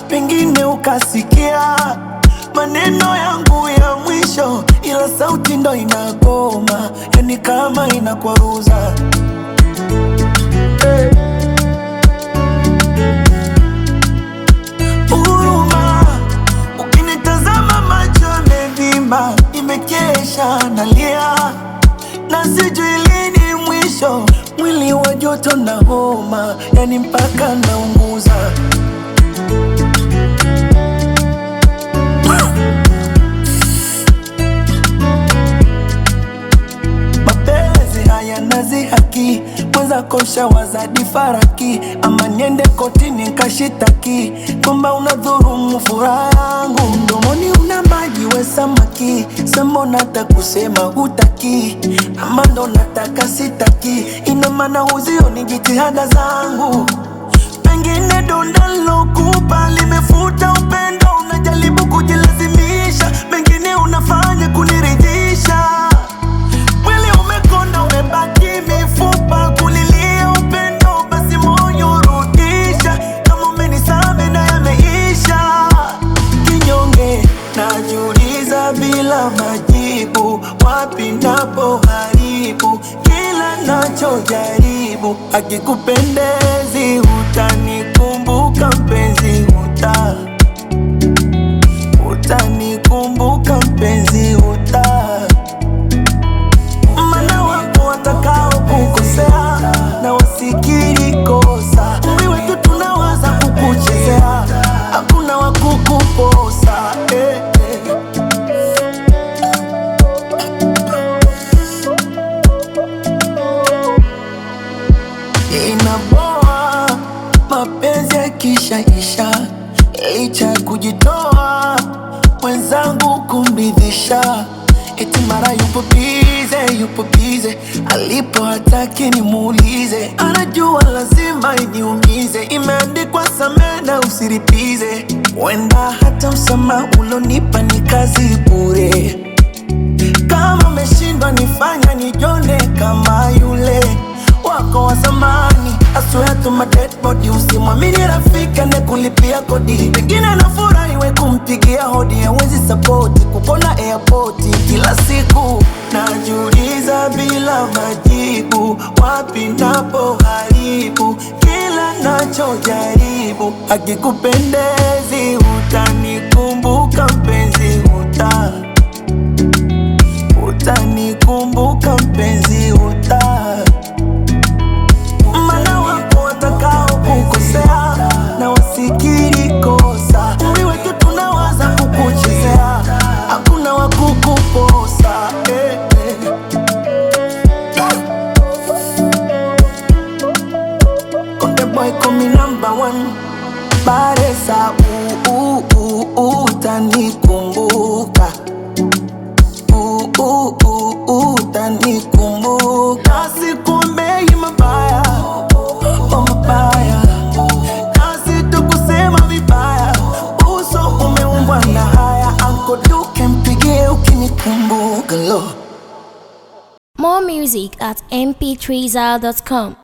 pengine ukasikia maneno yangu ya mwisho, ila sauti ndo inagoma, yani kama inakwaruza. Huruma, ukinitazama macho yamevimba, nimekesha nalia na sijui lini mwisho, mwili wa joto na homa, yani mpaka naunguza. Mapenzi haya nazi haki, mweza kosha wazadi faraki, ama niende kotini nkashitaki kwamba unadhurumu furaha yangu. Mdomoni una maji we samaki, sema unataka kusema hutaki, ama ndo nataka sitaki, ina maana huzioni jitihada zangu. Pengine donda nilokupa limefuta upendo, unajaribu kujilazimisha, mengine unafanya kuniridhisha. Mwili umekonda umebaki mifupa, kulilia upendo basi moyo rudisha, kama umenisame na yameisha. Kinyonge najiuliza bila majibu, wapi napo haribu kila nachojaribu. Hakikupendezi utanikumbuka mpenzi, utanikumbuka mpenzi, mana wapo watakao kukosea na wasikiri kosa. Umri wetu tunawaza kukuchezea, hakuna wakukuposa. Inaboa mapenzi yakishaisha, licha kujitoa mwenzangu kumridhisha, eti mara yupo bize, alipo hataki nimuulize, anajua lazima iniumize, imeandikwa samehe na usiripize. Wenda hata msamaha ulonipa ni kazi bure, kama umeshindwa nifanya nijone kama yule wako wa zamani. I swear to my dead body, usimwamini rafiki anakulipia kodi, pengine nafurahi we kumpigia hodi, hawezi support kukona airport kila siku. Najiuliza bila majibu, wapi napo haribu kila nachojaribu. Hakikupendezi utanikumbuka mpenzi, utanikumbuka mpenzi, mana wapo watakao kukosea na wasikiri kosa. Umri wetu tunawaza kukuchezea, hakuna wakukuposa. Konde boy call me number one, Baresa utanikumbuka, utanikumbuka. Sikuombei mabaya, mabaya, kazi tu kusema vibaya, uso umeumbwa na haya. Anko Duke mpigie ukinikumbuka lo. More music at mp3zal.com.